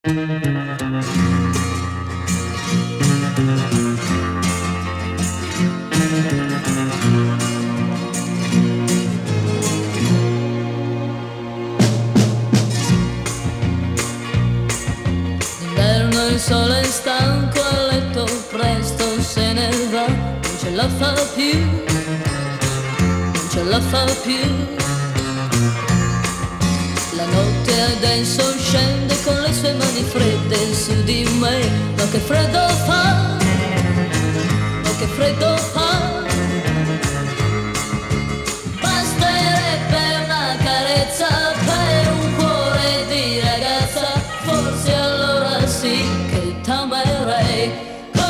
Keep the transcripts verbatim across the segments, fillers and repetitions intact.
D'inverno il sole è stanco, a letto presto se ne va, non ce la fa più, non ce la fa più. La notte adesso scende con le sue mani fredde su di me, ma che freddo fa, ma che freddo fa. Basterebbe una carezza per un cuore di ragazza, forse allora sì che t'amerei.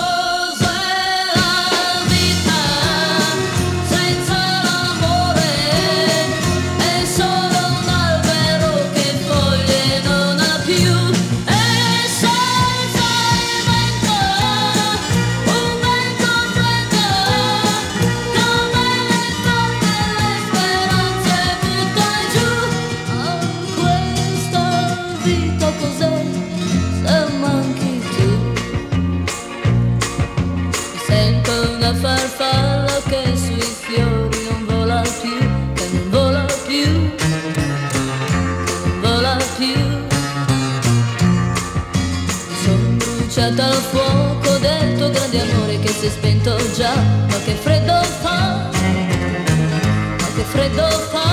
Una farfalla che sui fiori non vola più, che non vola più, che non vola più. Mi son bruciata al fuoco del tuo grande amore che si è spento già, ma che freddo fa, ma che freddo fa.